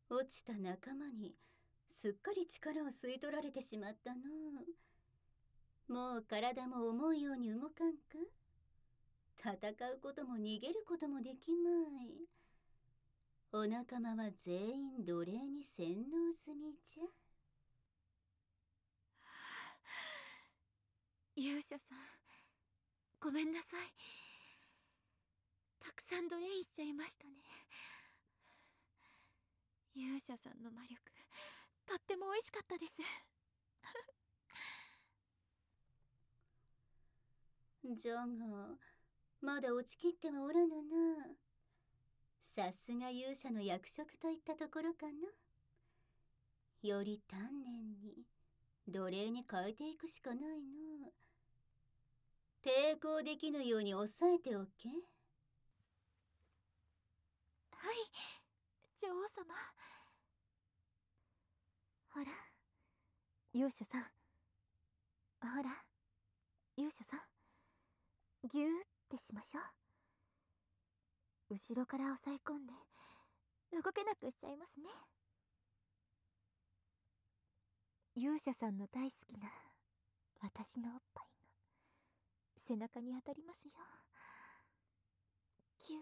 落ちた仲間にすっかり力を吸い取られてしまったの。もう体も思うように動かんか。戦うことも逃げることもできまい。お仲間は全員奴隷に洗脳済みじゃ。 勇者さん、ごめんなさい。たくさん奴隷しちゃいましたね。勇者さんの魔力、とっても美味しかったです。 じゃがまだ落ちきってはおらぬな。さすが勇者の役職といったところかな。より丹念に奴隷に変えていくしかないの。抵抗できぬように抑えておけ。 はい、女王様。ほら、勇者さん。ほら、勇者さん。ギューってしましょう。後ろから押さえ込んで動けなくしちゃいますね。勇者さんの大好きな私のおっぱいが背中に当たりますよ。ギュー。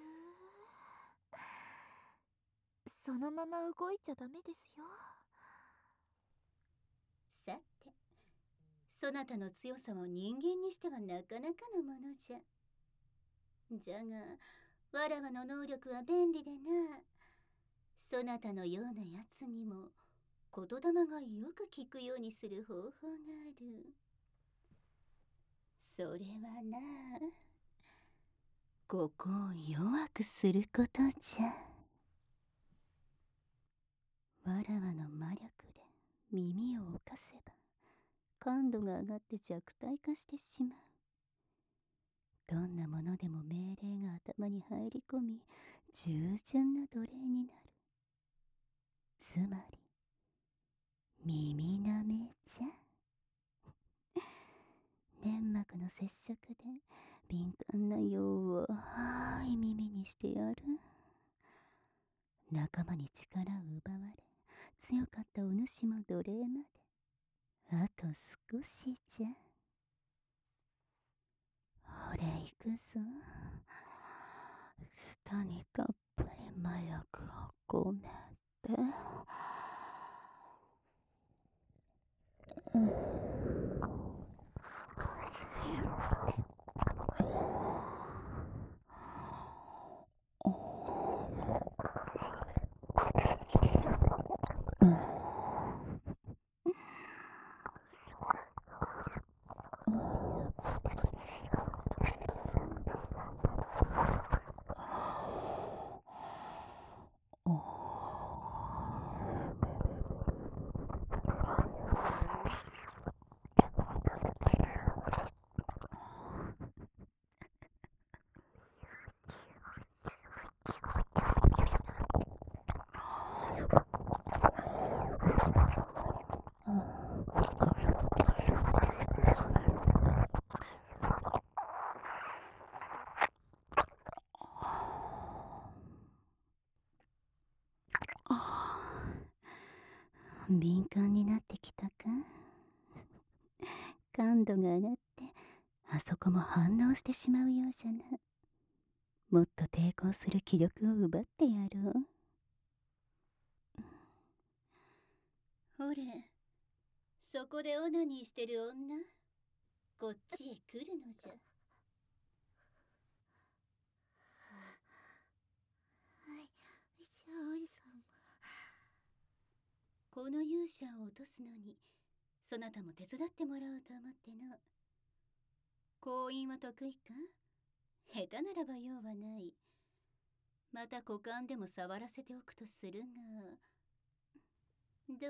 そのまま動いちゃダメですよ。 さて、そなたの強さも人間にしてはなかなかのものじゃ。じゃがわらわの能力は便利でな。そなたのようなやつにも言霊がよく効くようにする方法がある。それはな、ここを弱くすることじゃ。わらわの魔力で耳を侵せば感度が上がって弱体化してしまう。どんなものでも命令が頭に入り込み、従順な奴隷になる。つまり耳なめじゃ。粘膜の接触で敏感な葉を耳にしてやる。仲間に力を奪われ強かったお主も奴隷まであと少しじゃ。俺行くぞ。下にたっぷり麻薬を込めて。敏感になってきたか。感度が上がってあそこも反応してしまうようじゃな。もっと抵抗する気力を奪ってやろう。ほれ、そこでオナニーしてる女、こっちへ来るのじゃ。 はい、じゃあ王子様。 この勇者を落とすのにそなたも手伝ってもらおうと思っての。行員は得意か。下手ならば用はない。また股間でも触らせておくとするが、どうじゃ。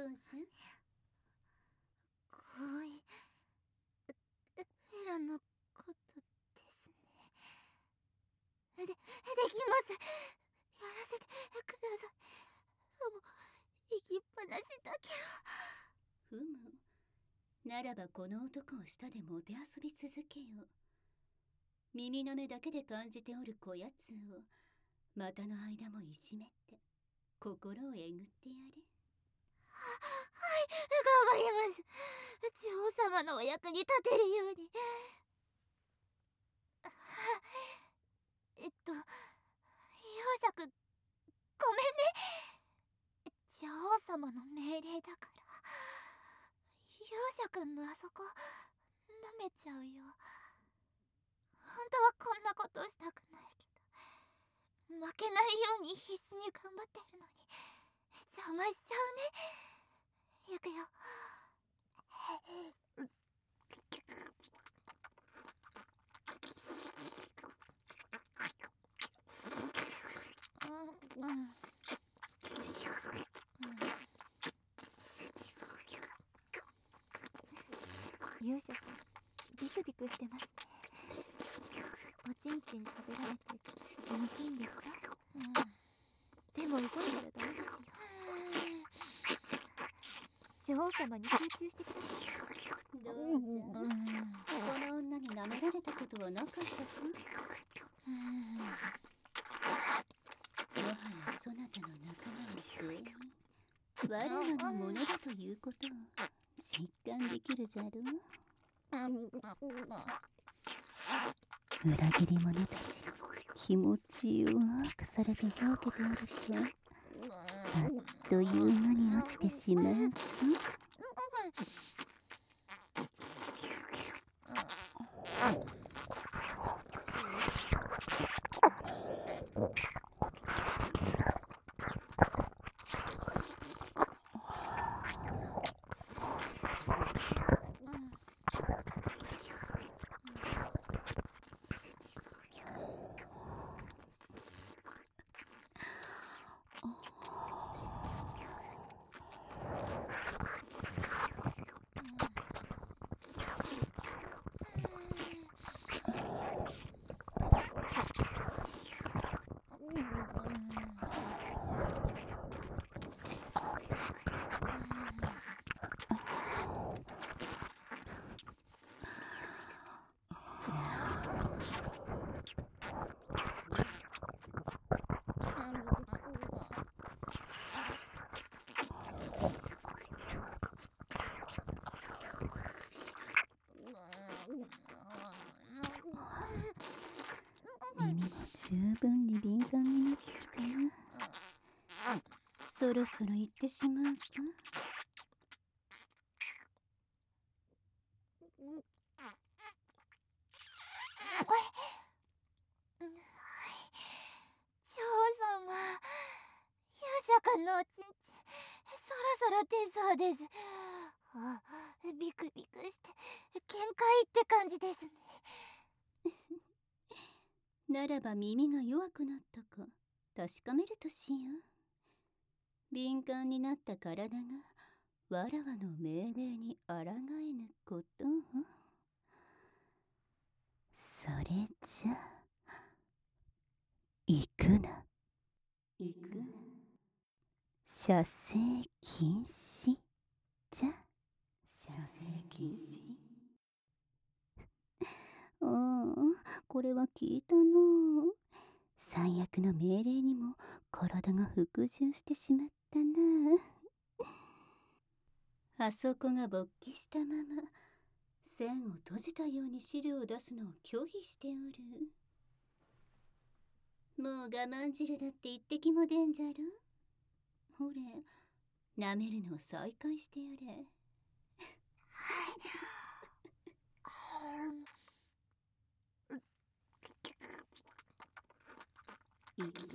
行為フェラのことですね。できます。やらせてください。もう行きっぱなしだけふむ、ならばこの男を舌でもて遊び続けよう。耳の目だけで感じておるこやつを股の間もいじめて心をえぐってやれ。 はい、頑張ります。女王様のお役に立てるように。勇者くん、ごめんね。女王様の命令だから。勇者くんのあそこ舐めちゃうよ。本当はこんなことしたくないけど、負けないように必死に頑張ってるのに邪魔しちゃうね。行くよ。勇者さん、ビクビクしてますね。おちんちん食べられて気持ちいいんですか？でも動いたらダメですよ。女王様に集中してください。 どうじゃ、この女に舐められたことはなかったか？もはやそなたの仲間は全員我らのものだということを実感できるじゃろう。裏切り者たち、気持ちよくされてほうけておるとあっという間に落ちてしまうぞ。耳も十分に敏感になってきたな。そろそろ行ってしまうか？ 女王様、勇者くんのおちんちん、そろそろ出そうです。ビクビクして限界って感じですね。 ならば耳が弱くなったか確かめるとしよう。敏感になった体がわらわの命令に抗えぬことを。それじゃ行くな。行くな。射精禁止じゃ。射精禁止。ああ、これは聞いたの。最悪の命令にも体が服従してしまったな。あそこが勃起したまま栓を閉じたように汁を出すのを拒否しておる。もう我慢汁だって一滴も出んじゃろ。ほれ、舐めるのを再開してやれ。いく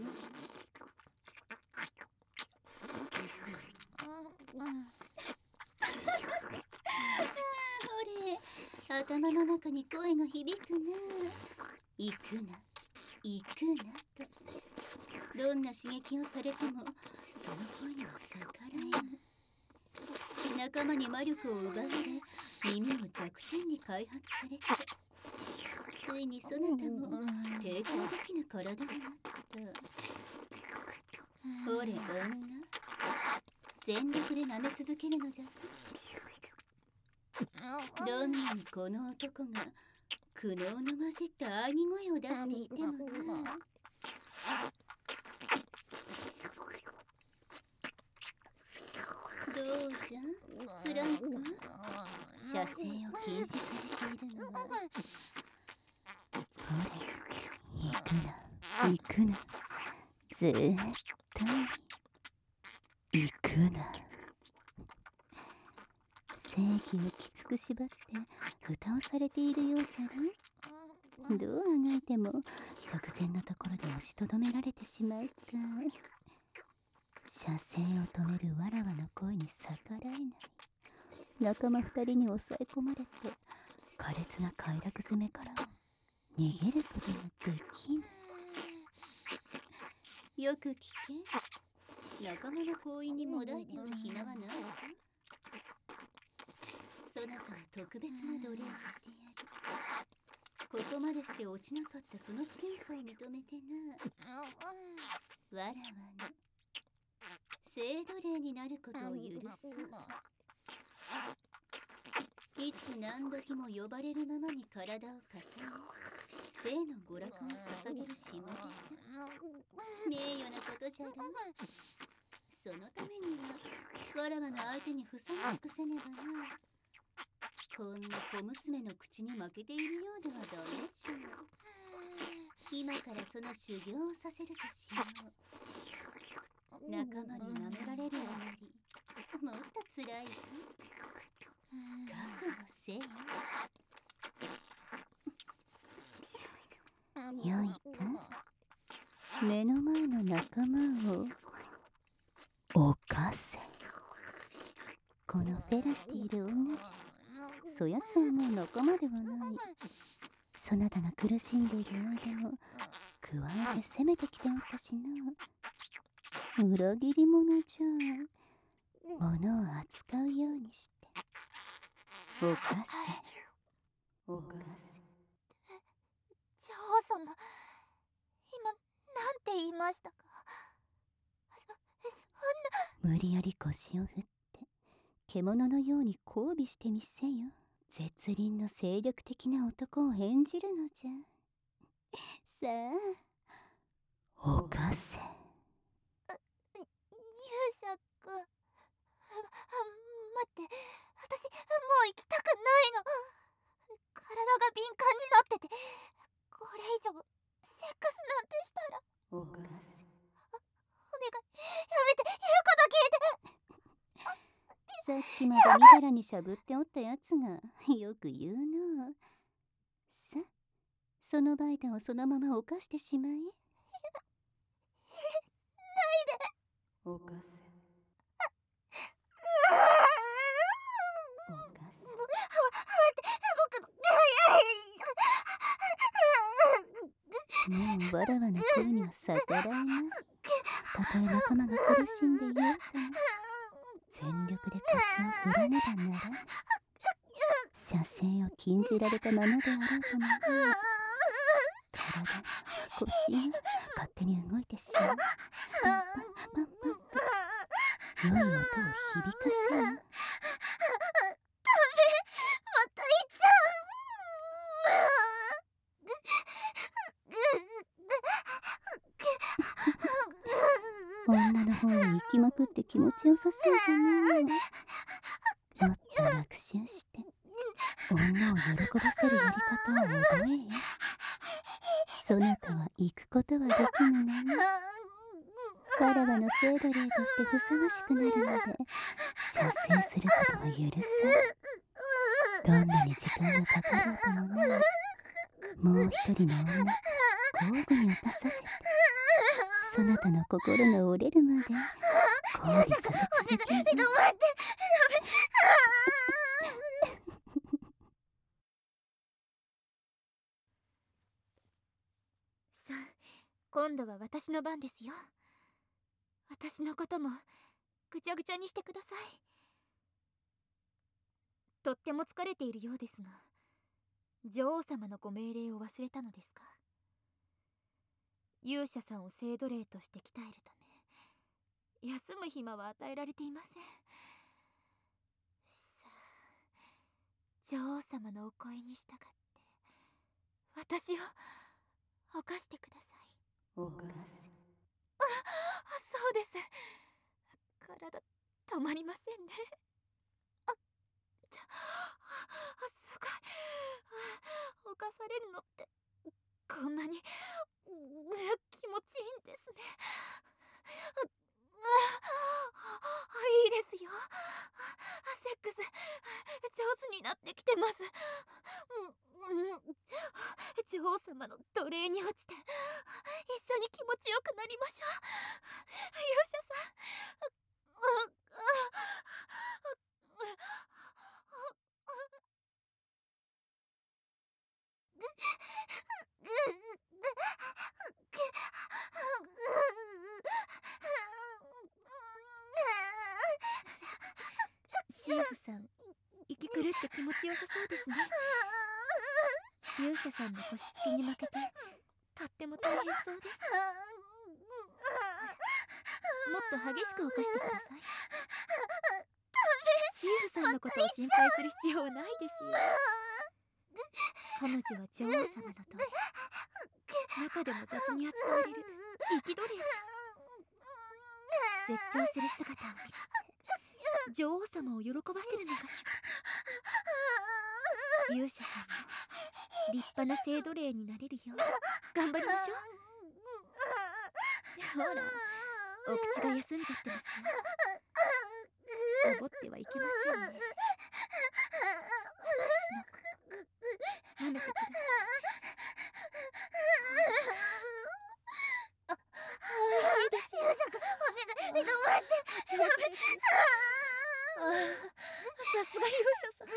ほれ、頭の中に声が響くな。行くな、行くなと。どんな刺激をされてもその声には逆らえぬ。仲間に魔力を奪われ、耳を弱点に開発されて、ついにそなたも抵抗できぬ体になった。ほれ女、全力で舐め続けるのじゃぞ。どんなにこの男が苦悩の混じった喘ぎ声を出していてもな。 どうじゃスランプ。射精を禁止されているのは。ほれ、行くな行くな、絶対行くな。正義をきつく縛って蓋をされているようじゃろ。どうあがいても直前のところで押しとどめられてしまうか。射精を止めるわらわの声に逆らえない。仲間二人に抑え込まれて苛烈な快楽攻めから逃げることができない。よく聞け。仲間の行為にもだえておる暇はないぞ。そなたは特別な奴隷をしてやる。ここまでして落ちなかったその強さを認めてな。わらわの性奴隷になることを許す。いつ何時も呼ばれるままに体を重ね、性の娯楽を捧げるしもべじゃ。名誉なことじゃろ。そのためにはわらわの相手にふさわしくせねばな。こんな小娘の口に負けているようではダメじゃ。今からその修行をさせるとしよう。仲間に舐められるあまりもっとつらいぞ。覚悟せよ。よいか。目の前の仲間を犯せ。このフェラしている女じゃ。そやつはもう仲間ではない。そなたが苦しんでいる間も加えて攻めてきておったしな。裏切り者じゃ。物を扱うようにして犯せ。犯せ。 女王様、今なんて言いましたか。そんな。 無理やり腰を振って獣のように交尾してみせよ。絶倫の精力的な男を演じるのじゃ。さあ犯せ。 勇者くん、待って、私もう行きたくないの。体が敏感になってて、これ以上セックスなんてしたら。 犯せ。 お願い、やめて、言うこと聞いて。 さっきまでみだらにしゃぶっておったやつがよく言うの。さ、そのバイタをそのまま犯してしまえ。ないで。犯せ。もうわらわの声には逆らえない。たとえ仲間が苦しんでいようとも全力で腰を振らねばならぬ。射精を禁じられたままであろうとも体、腰が勝手に動いてしまう。パンパンパンパンと良い音を響かせよ。女の方に行きまくって気持ちよさそうじゃな。もっと学習して女を喜ばせるやり方を覚えよ。そなたは行くことはできぬのに、わらわの性奴隷としてふさわしくなるまで射精することは許さん。どんなに時間がかかろうともない。もう一人の女と交互に打たさせて、そなたの心が折れるまで交尾させ続ける。 待って、ダメ。さあ、今度は私の番ですよ。私のこともぐちゃぐちゃにしてください。とっても疲れているようですが、女王様のご命令を忘れたのですか。勇者さんを性奴隷として鍛えるため、休む暇は与えられていません。さあ、女王様のお声に従って私を犯してください。 犯せ。 そうです。体止まりませんね。すごい。犯されるのってこんなに気持ちいいんですね。いいですよ。セックス上手になってきてます。女王様の奴隷に落ちて一緒に気持ちよくなりましょう。勇者さん。シエフさん、息狂って気持ちよさそうですね。勇者さんの腰つきに負けてとっても大変そうです。もっと激しく犯してください。シエフさんのことを心配する必要はないですよ。彼女は女王様のと中でも雑に扱われる生き奴隷です。絶頂する姿を見せて女王様を喜ばせるのかしら。勇者さんも立派な聖奴隷になれるよう頑張りましょう。ほら、お口が休んじゃってますよ。サボってはいけませんね。舐めてくる。いいですよ。お願い、頑張って。上手です。さすが勇者さん。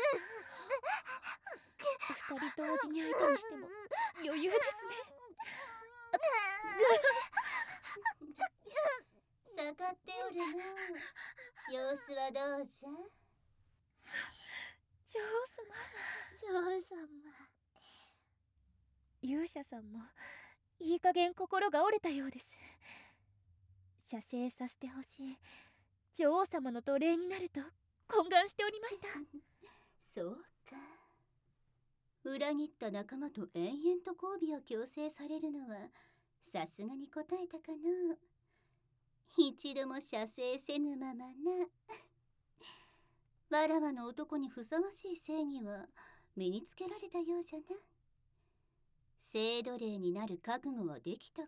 二人同時に相手にしても余裕ですね。 下がっておるな。様子はどうじゃ。 女王様。勇者さんもいい加減心が折れたようです。射精させてほしい女王様の奴隷になると懇願しておりました。 そうか。裏切った仲間と延々と交尾を強制されるのはさすがに答えたかの。一度も射精せぬままな。わらわの男にふさわしい正義は身につけられたようじゃな。聖奴隷になる覚悟はできたか。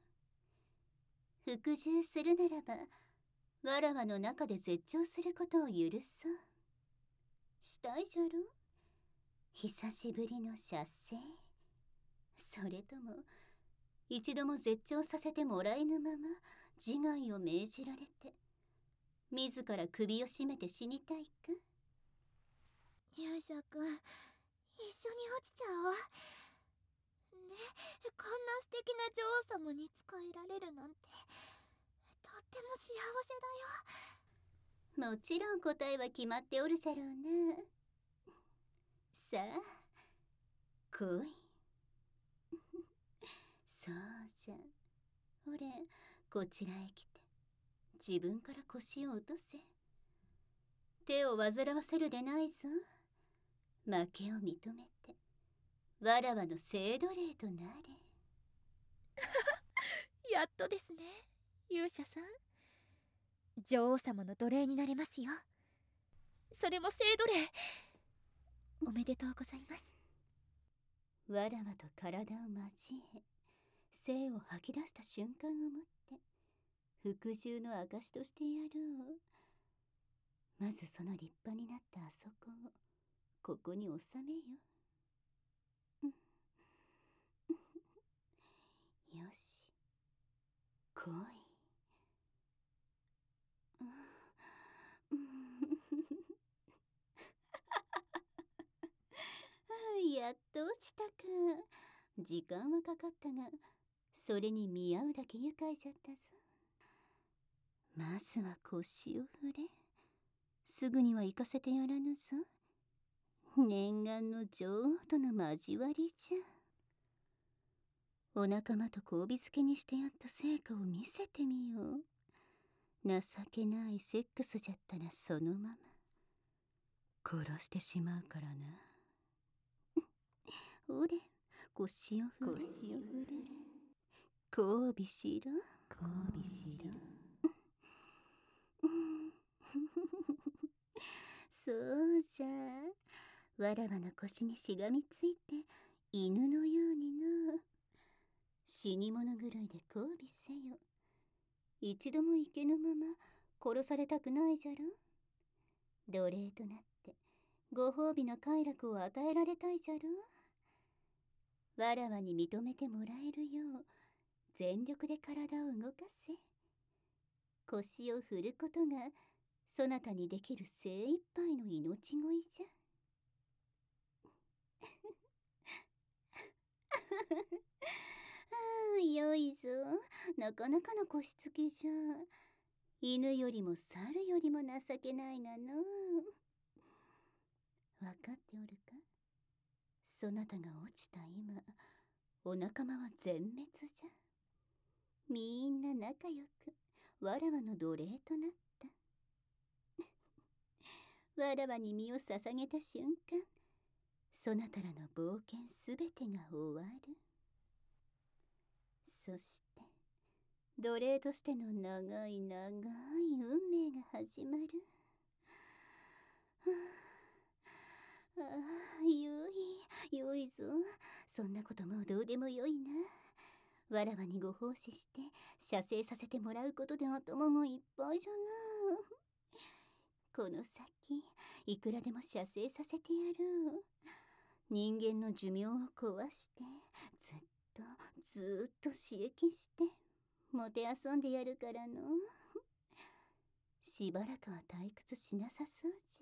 服従するならばわらわの中で絶頂することを許そう。したいじゃろ。久しぶりの射精。それとも一度も絶頂させてもらえぬまま自害を命じられて自ら首を絞めて死にたいか。 勇者くん、一緒に落ちちゃおうね。こんな素敵な女王様に仕えられるなんてとっても幸せだよ。 もちろん答えは決まっておるじゃろうな。さあ来い。そうじゃ。ほれ、こちらへ来て自分から腰を落とせ。手を煩わせるでないぞ。負けを認めてわらわの聖奴隷となれ。 やっとですね、勇者さん。女王様の奴隷になれますよ。それも聖奴隷。おめでとうございます。 わらわと体を交え精を吐き出した瞬間をもって服従の証としてやろう。まずその立派になったあそこをここに収めよ。よし、来い。やっと落ちたか。時間はかかったがそれに見合うだけ愉快じゃったぞ。まずは腰を振れ。すぐには行かせてやらぬぞ。念願の女王との交わりじゃ。お仲間と交尾付けにしてやった成果を見せてみよう。情けないセックスじゃったらそのまま殺してしまうからな。ほれ、腰を振れ。交尾しろ。 そうじゃ。わらわの腰にしがみついて犬のようにの。死に物狂いで交尾せよ。一度も行けぬまま殺されたくないじゃろ。奴隷となってご褒美の快楽を与えられたいじゃろ。わらわに認めてもらえるよう全力で体を動かせ。腰を振ることがそなたにできる精一杯の命乞いじゃ。よいぞ。なかなかの腰つきじゃ。犬よりも猿よりも情けないがの。わかっておるか。そなたが落ちた今、お仲間は全滅じゃ。みんな仲良くわらわの奴隷となった。わらわに身を捧げた瞬間、そなたらの冒険すべてが終わる。そして奴隷としての長い長い運命が始まる。ああ、よいぞ。そんなこともうどうでもよいな。わらわにご奉仕して射精させてもらうことで頭がいっぱいじゃな。この先いくらでも射精させてやる。人間の寿命を壊してずっと刺激してもてあそんでやるからの。しばらくは退屈しなさそうじゃ。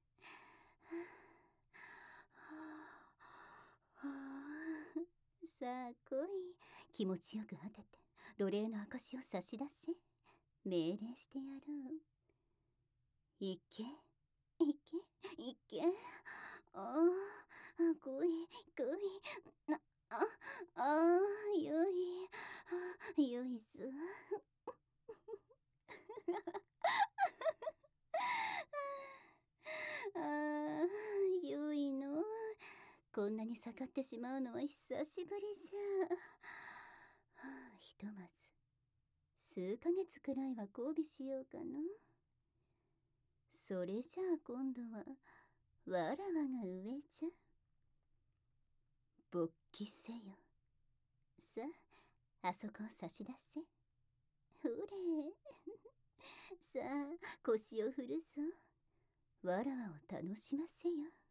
さあ来い。気持ちよく果てて奴隷の証を差し出せ。命令してやる。行け行け行け。ああ、来い来い。ああ、よいぞ。ああ、よいの。こんなに盛ってしまうのは久しぶりじゃ。ひとまず数ヶ月くらいは交尾しようかな。それじゃあ今度はわらわが上じゃ。勃起せよ。さあ、あそこを差し出せ。ほれ。さあ、腰を振るぞ。わらわを楽しませよ。